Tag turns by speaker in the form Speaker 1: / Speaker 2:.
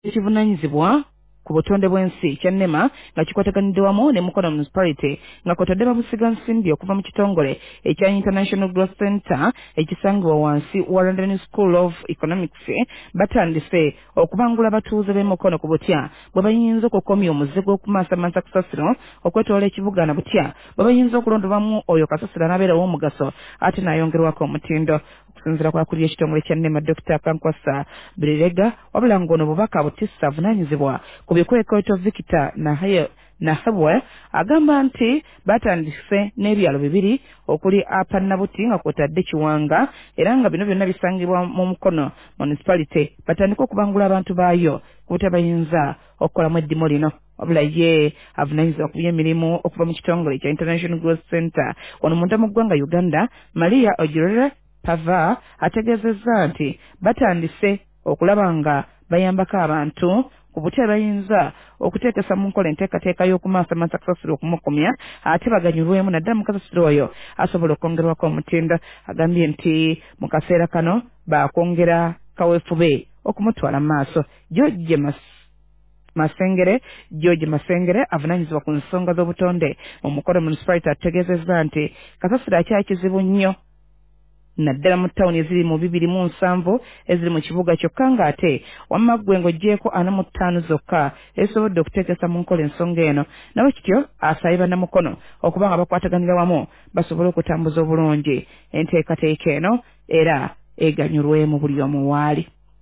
Speaker 1: ekivunanyizibwa ku butonde bw'ensi kyannema nga kikwataganidde wamu ne Mukono Municipality nga kwotadde bamusiga nsimbi okuva mu kitongole ekya International Growth Center ekisangibwa wansi wa London School of Economics batandise okubangula abatuuze b'e Mukono ku butya bwe bayinza okukomya omuzigo okumansamasa kasasiro okwetoola ekibuga na butya bwe bayinza okulondolwamu oyo kasasiro anabeera w'omugaso ate n'ayongerwako omutindo okusinziira kwakulira ekitongole kya NEMA Dr. Kankwasa Birega wabula ng'ono bubaka butissa avunaanyizibwa ku bikwekweto Victor Nahabwe agamba nti batandise n'ebyalo bibiri okuli apa Nabuti nga kwotadde Kiwanga era nga bino byonna bisangibwa mu Mukono Municipality batandika okubangula abantu baayo kubute bayinza okukolamu eddimu lino wabula ye avunaanyizibwa ku by'emirimu okuva mu kitongole kya International Growth Center wano munda mu ggwanga Uganda Maria Ojirere Pava ategeezezza nti batandise okulaba nga bayambako abantu ku butya bayinza okuteekesa mu nkola enteekateeka y'okumaasamasa kasasiro okumukomya ate baganyulwemu naddala mu kasasiro oyo asobola okwongerwako omutindo agambye nti mu kaseera kano baakwongera kaweefube okumutwala mu maaso George Masengere avunaanyizibwa ku nsonga z'obutonde mu Mukono Municipality ategeezezza nti kasasiro akyali kizibu nnyo naddala mu ttawuni eziri mu 207 eziri mu kibuga kyokka ng'ate wamma ggwe ng'oggyeko 45 zokka ezisobodde okuteekesa mu nkola ensonga eno nawe kityo asabye bannamukono okuba nga bakwataganira wamu basobole okutambuza obulungi enteekateeka eno era eganyulwemu buli omu waali.